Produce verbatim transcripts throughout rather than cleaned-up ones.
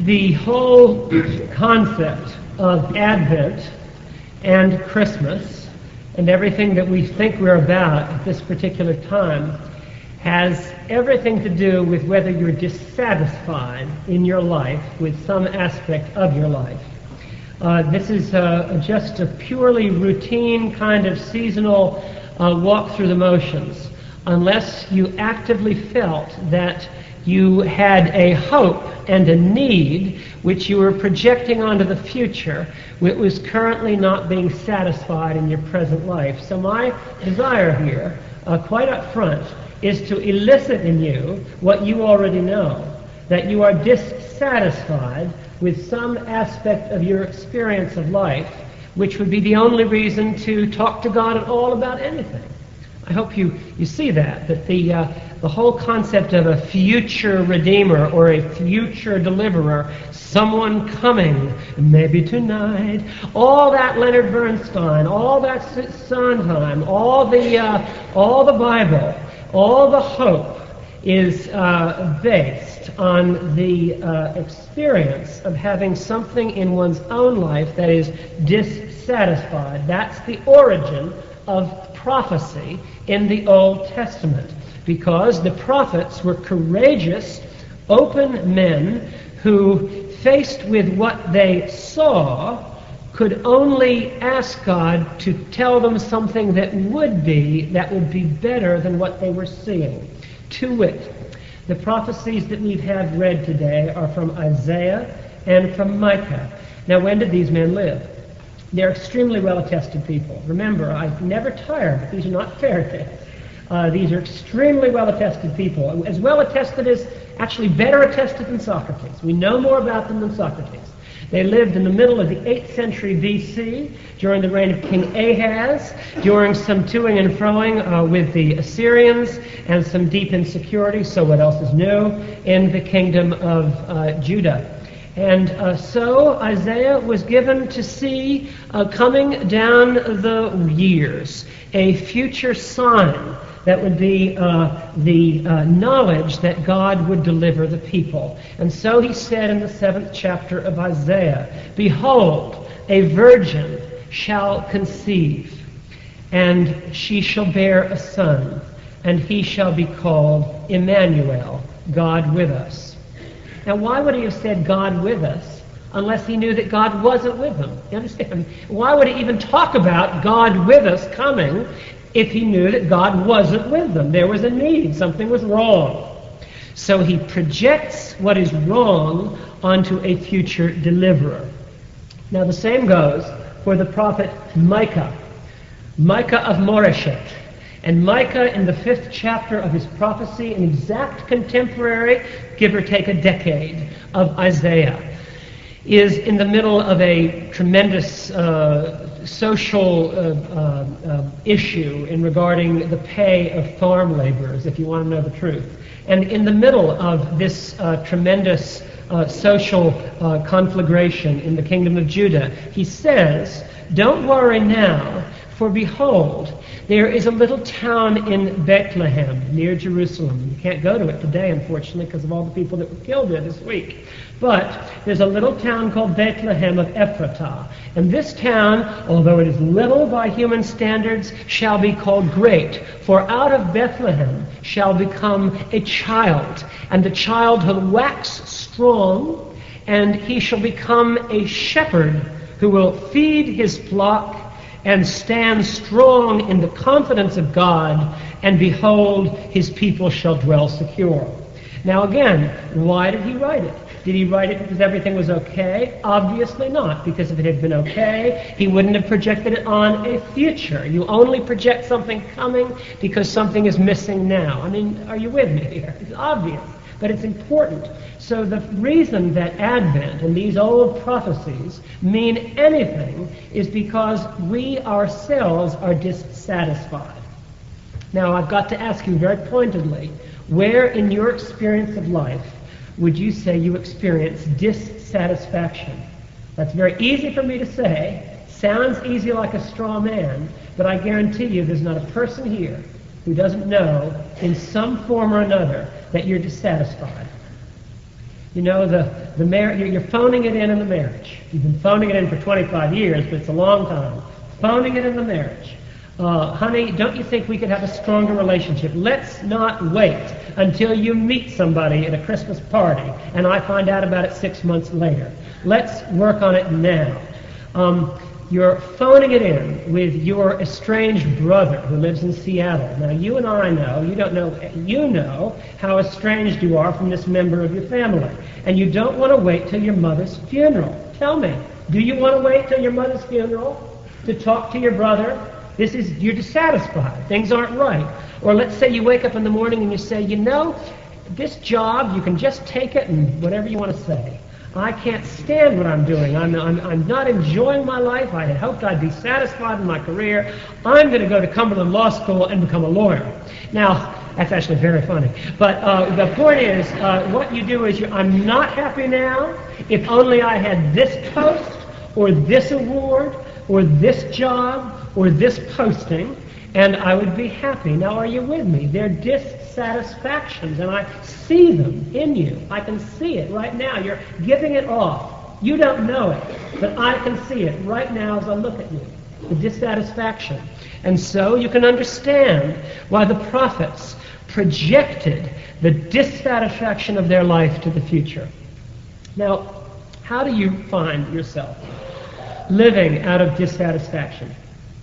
The whole concept of Advent and Christmas and everything that we think we're about at this particular time has everything to do with whether you're dissatisfied in your life with some aspect of your life. Uh, this is uh, just a purely routine kind of seasonal uh, walk through the motions, unless you actively felt that you had a hope and a need which you were projecting onto the future, which was currently not being satisfied in your present life. So my desire here, uh, quite up front, is to elicit in you what you already know, that you are dissatisfied with some aspect of your experience of life, which would be the only reason to talk to God at all about anything. I hope you, you see that, that the, uh, the whole concept of a future Redeemer or a future Deliverer, someone coming, maybe tonight, all that Leonard Bernstein, all that Sondheim, all the, uh, all the Bible, all the hope is uh, based on the uh, experience of having something in one's own life that is dissatisfied. That's the origin of prophecy in the Old Testament, because the prophets were courageous, open men who, faced with what they saw, could only ask God to tell them something that would be, that would be better than what they were seeing. To wit, the prophecies that we have read today are from Isaiah and from Micah. Now, when did these men live? They're extremely well-attested people. Remember, I never tire, but these are not fairy tales. Uh, these are extremely well-attested people, as well-attested as, actually better attested than Socrates. We know more about them than Socrates. They lived in the middle of the eighth century B C, during the reign of King Ahaz, during some toing and froing uh, with the Assyrians, and some deep insecurity, so what else is new, in the kingdom of uh, Judah. And uh, so Isaiah was given to see, uh, coming down the years, a future sign that would be uh, the uh, knowledge that God would deliver the people. And so he said in the seventh chapter of Isaiah, "Behold, a virgin shall conceive, and she shall bear a son, and he shall be called Emmanuel, God with us." Now, why would he have said God with us unless he knew that God wasn't with them? You understand? Why would he even talk about God with us coming if he knew that God wasn't with them? There was a need. Something was wrong. So he projects what is wrong onto a future deliverer. Now, the same goes for the prophet Micah. Micah of Moresheth. And Micah, in the fifth chapter of his prophecy, an exact contemporary, give or take a decade, of Isaiah, is in the middle of a tremendous uh, social uh, uh, uh, issue in regarding the pay of farm laborers, if you want to know the truth. And in the middle of this uh, tremendous uh, social uh, conflagration in the kingdom of Judah, he says, "Don't worry now, for behold, there is a little town in Bethlehem near Jerusalem." You can't go to it today, unfortunately, because of all the people that were killed there this week. But there's a little town called Bethlehem of Ephratah. And this town, although it is little by human standards, shall be called great. For out of Bethlehem shall become a child, and the child will wax strong, and he shall become a shepherd who will feed his flock and stand strong in the confidence of God, and behold, his people shall dwell secure. Now again, why did he write it? Did he write it because everything was okay? Obviously not, because if it had been okay, he wouldn't have projected it on a future. You only project something coming because something is missing now. I mean, are you with me here? It's obvious, but it's important. So the reason that Advent and these old prophecies mean anything is because we ourselves are dissatisfied. Now, I've got to ask you very pointedly, where in your experience of life would you say you experience dissatisfaction? That's very easy for me to say. Sounds easy like a straw man, but I guarantee you there's not a person here who doesn't know in some form or another that you're dissatisfied. You know, the, the mar- you're phoning it in in the marriage. You've been phoning it in for twenty-five years, but it's a long time. Phoning it in the marriage. Uh, honey, don't you think we could have a stronger relationship? Let's not wait until you meet somebody at a Christmas party and I find out about it six months later. Let's work on it now. Um, you're phoning it in with your estranged brother who lives in Seattle. Now, you and I know, you don't know, you know how estranged you are from this member of your family. And you don't want to wait till your mother's funeral. Tell me, do you want to wait till your mother's funeral to talk to your brother? This is, you're dissatisfied. Things aren't right. Or let's say you wake up in the morning and you say, you know, this job, you can just take it and whatever you want to say. I can't stand what I'm doing. I'm, I'm, I'm not enjoying my life. I had hoped I'd be satisfied in my career. I'm going to go to Cumberland Law School and become a lawyer. Now, that's actually very funny. But uh, the point is, uh, what you do is, you, I'm not happy now. If only I had this post, or this award, or this job, or this posting, and I would be happy. Now, are you with me? They're dissatisfactions, and I see them in you. I can see it right now. You're giving it off. You don't know it, but I can see it right now as I look at you, the dissatisfaction. And so you can understand why the prophets projected the dissatisfaction of their life to the future. Now, how do you find yourself living out of dissatisfaction?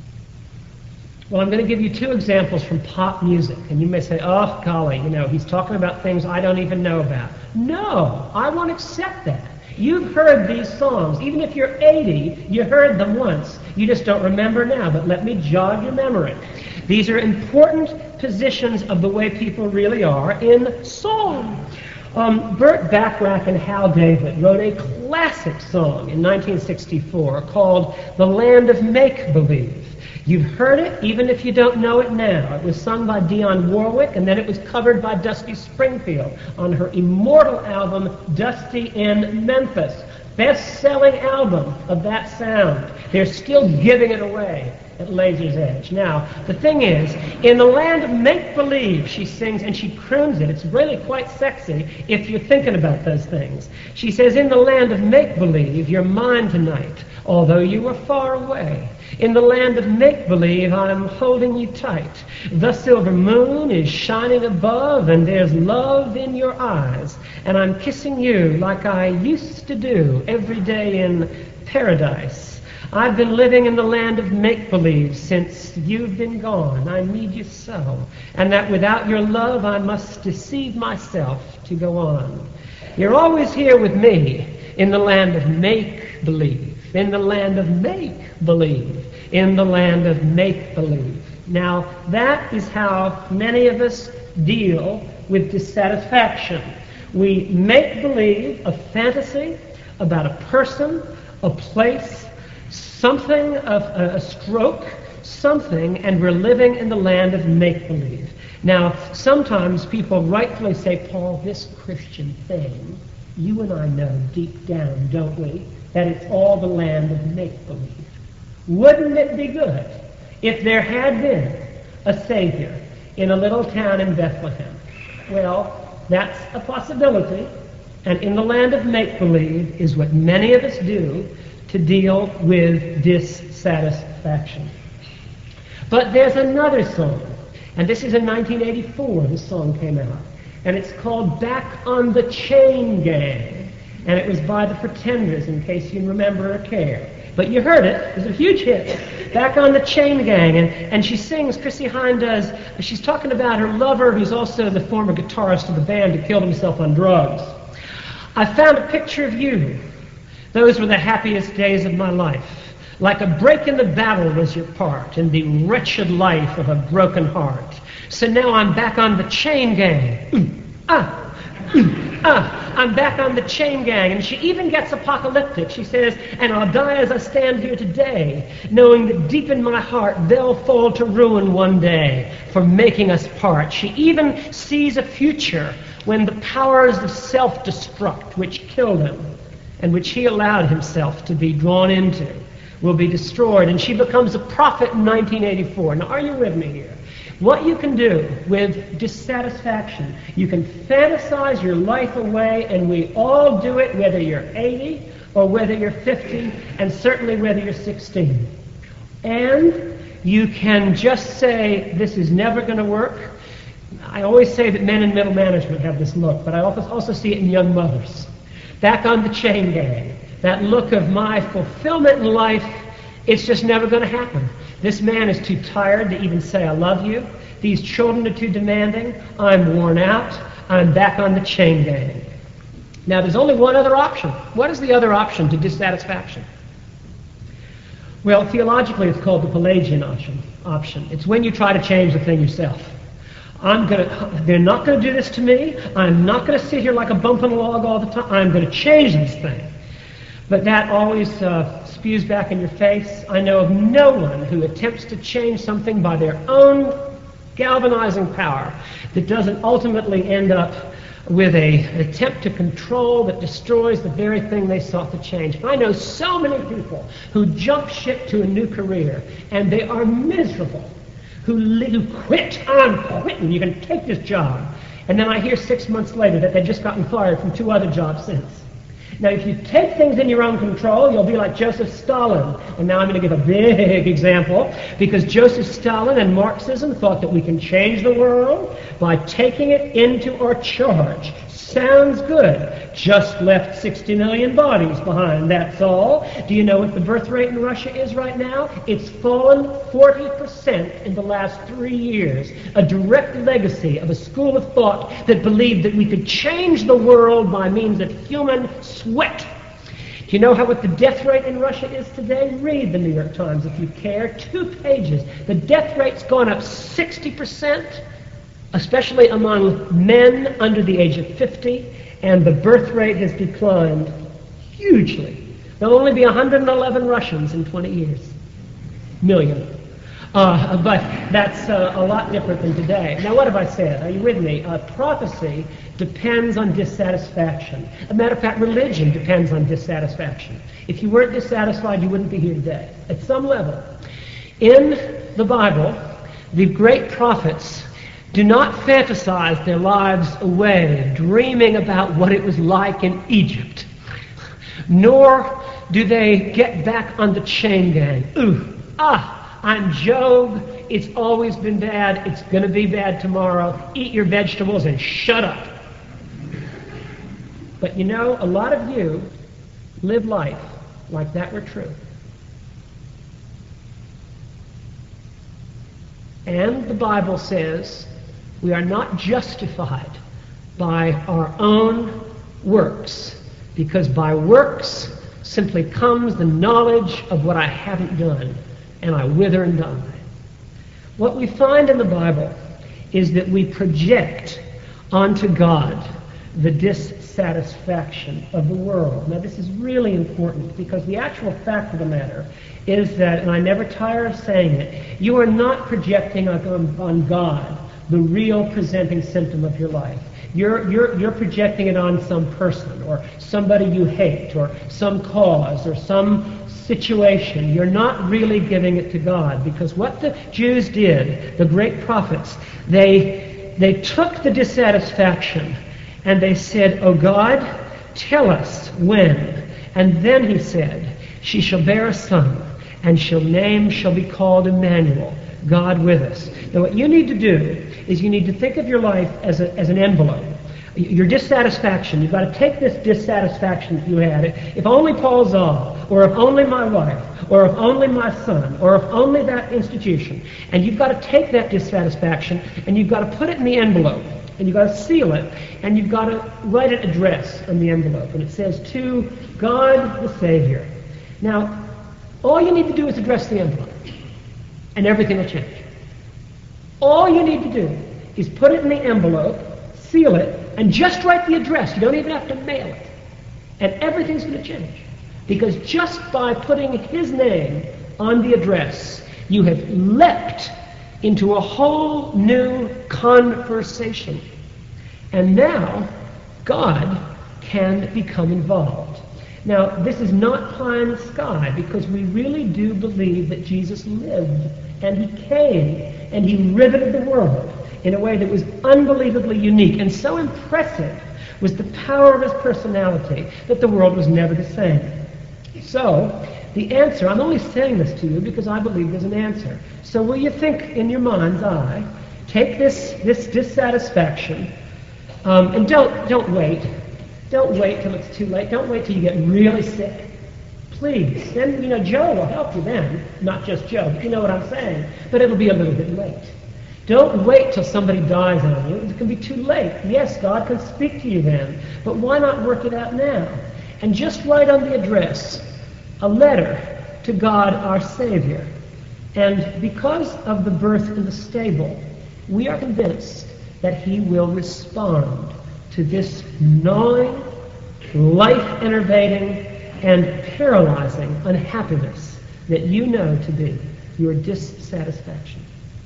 Well, I'm going to give you two examples from pop music, and you may say, oh, golly, you know, he's talking about things I don't even know about. No, I won't accept that. You've heard these songs. Even if you're eighty, you heard them once. You just don't remember now, but let me jog your memory. These are important positions of the way people really are in song. Um, Burt Bacharach and Hal David wrote a classic song in nineteen sixty-four called The Land of Make-Believe. You've heard it, even if you don't know it now. It was sung by Dionne Warwick, and then it was covered by Dusty Springfield on her immortal album, Dusty in Memphis. Best-selling album of that sound. They're still giving it away at Laser's Edge. Now, the thing is, in the land of make-believe, she sings, and she croons it. It's really quite sexy if you're thinking about those things. She says, in the land of make-believe, you're mine tonight, although you were far away. In the land of make-believe, I'm holding you tight. The silver moon is shining above, and there's love in your eyes. And I'm kissing you like I used to do every day in paradise. I've been living in the land of make-believe since you've been gone. I need you so. And that without your love, I must deceive myself to go on. You're always here with me in the land of make-believe. In the land of make-believe. In the land of make-believe. Now, that is how many of us deal with dissatisfaction. We make believe a fantasy about a person, a place, something of a, a stroke, something, and we're living in the land of make-believe. Now, sometimes people rightfully say, Paul, this Christian thing, you and I know deep down, don't we, that it's all the land of make-believe. Wouldn't it be good if there had been a Savior in a little town in Bethlehem? Well, that's a possibility, and in the land of make-believe is what many of us do to deal with dissatisfaction. But there's another song, and this is in nineteen eighty-four, this song came out, and it's called Back on the Chain Gang, and it was by the Pretenders, in case you remember or care. But you heard it. It was a huge hit. Back on the Chain Gang. And, and she sings, Chrissie Hynde does, she's talking about her lover, who's also the former guitarist of the band who killed himself on drugs. I found a picture of you. Those were the happiest days of my life. Like a break in the battle was your part in the wretched life of a broken heart. So now I'm back on the Chain Gang. Mm, ah, mm, ah. I'm back on the Chain Gang. And she even gets apocalyptic. She says, and I'll die as I stand here today, knowing that deep in my heart they'll fall to ruin one day for making us part. She even sees a future when the powers of self-destruct, which killed him and which he allowed himself to be drawn into, will be destroyed. And she becomes a prophet in nineteen eighty-four. Now, are you with me here? What you can do with dissatisfaction, you can fantasize your life away, and we all do it, whether you're eighty or whether you're fifty, and certainly whether you're sixteen. And you can just say, this is never going to work. I always say that men in middle management have this look, but I also see it in young mothers. Back on the chain gang, that look of my fulfillment in life, it's just never going to happen. This man is too tired to even say I love you. These children are too demanding. I'm worn out. I'm back on the chain gang. Now there's only one other option. What is the other option to dissatisfaction? Well, theologically it's called the Pelagian option. option. It's when you try to change the thing yourself. I'm gonna, they're not going to do this to me. I'm not going to sit here like a bump on a log all the time. I'm going to change this thing. But that always uh, spews back in your face. I know of no one who attempts to change something by their own galvanizing power that doesn't ultimately end up with a, an attempt to control that destroys the very thing they sought to change. I know so many people who jump ship to a new career, and they are miserable, who, li- who quit. I'm quitting. You can take this job. And then I hear six months later that they've just gotten fired from two other jobs since. Now, if you take things in your own control, you'll be like Joseph Stalin. And now I'm going to give a big example, because Joseph Stalin and Marxism thought that we can change the world by taking it into our charge. Sounds good. Just left sixty million bodies behind, that's all. Do you know what the birth rate in Russia is right now? It's fallen forty percent in the last three years. A direct legacy of a school of thought that believed that we could change the world by means of human sweat. Do you know how what the death rate in Russia is today? Read the New York Times if you care. Two pages. The death rate's gone up sixty percent. Especially among men under the age of fifty, and the birth rate has declined hugely. There'll only be one hundred eleven Russians in twenty years. Million. Uh, but that's uh, a lot different than today. Now, what have I said? Are you with me? Uh, prophecy depends on dissatisfaction. As a matter of fact, religion depends on dissatisfaction. If you weren't dissatisfied, you wouldn't be here today. At some level, in the Bible, the great prophets do not fantasize their lives away, dreaming about what it was like in Egypt. Nor do they get back on the chain gang. Ooh, ah, I'm Job. It's always been bad. It's going to be bad tomorrow. Eat your vegetables and shut up. But you know, a lot of you live life like that were true. And the Bible says we are not justified by our own works, because by works simply comes the knowledge of what I haven't done, and I wither and die. What we find in the Bible is that we project onto God the dissatisfaction of the world. Now, this is really important, because the actual fact of the matter is that, and I never tire of saying it, you are not projecting on, on God the real presenting symptom of your life. You're, you're, you're projecting it on some person, or somebody you hate, or some cause, or some situation. You're not really giving it to God, because what the Jews did, the great prophets, they, they took the dissatisfaction and they said, "Oh God, tell us when." And then he said, "She shall bear a son, and shall name shall be called Emmanuel, God with us." Now what you need to do is you need to think of your life as, a, as an envelope. Your dissatisfaction, you've got to take this dissatisfaction that you had, if only Paul Zoll, or if only my wife, or if only my son, or if only that institution, and you've got to take that dissatisfaction and you've got to put it in the envelope, and you've got to seal it, and you've got to write an address on the envelope, and it says, "To God the Savior." Now, all you need to do is address the envelope, and everything will change. All you need to do is put it in the envelope, seal it, and just write the address. You don't even have to mail it. And everything's going to change. Because just by putting his name on the address, you have leapt into a whole new conversation. And now, God can become involved. Now, this is not pie in the sky, because we really do believe that Jesus lived, and he came, and he riveted the world in a way that was unbelievably unique, and so impressive was the power of his personality that the world was never the same. So, the answer, I'm only saying this to you because I believe there's an answer. So will you think in your mind's eye, take this, this dissatisfaction, um, and don't, don't wait. Don't wait till it's too late. Don't wait till you get really sick. Please. Then, you know, Joe will help you then. Not just Joe, but you know what I'm saying. But it'll be a little bit late. Don't wait till somebody dies on you. It can be too late. Yes, God can speak to you then. But why not work it out now? And just write on the address a letter to God our Savior. And because of the birth in the stable, we are convinced that he will respond to this gnawing, life-enervating, and paralyzing unhappiness that you know to be your dissatisfaction.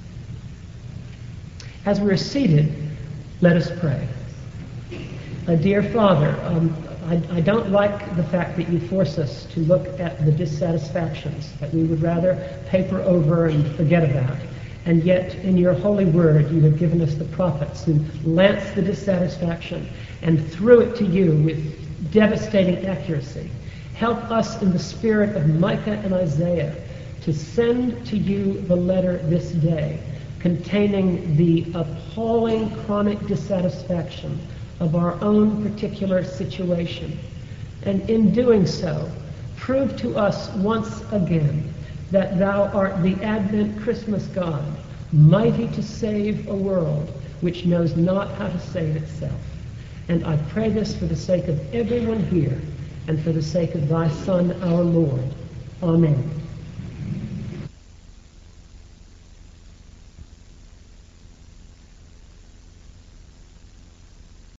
As we're seated, let us pray. Uh, dear Father, um, I, I don't like the fact that you force us to look at the dissatisfactions that we would rather paper over and forget about. And yet, in your holy word, you have given us the prophets who lanced the dissatisfaction and threw it to you with devastating accuracy. Help us in the spirit of Micah and Isaiah to send to you the letter this day containing the appalling chronic dissatisfaction of our own particular situation. And in doing so, prove to us once again that thou art the Advent Christmas God, mighty to save a world which knows not how to save itself. And I pray this for the sake of everyone here and for the sake of thy Son, our Lord. Amen.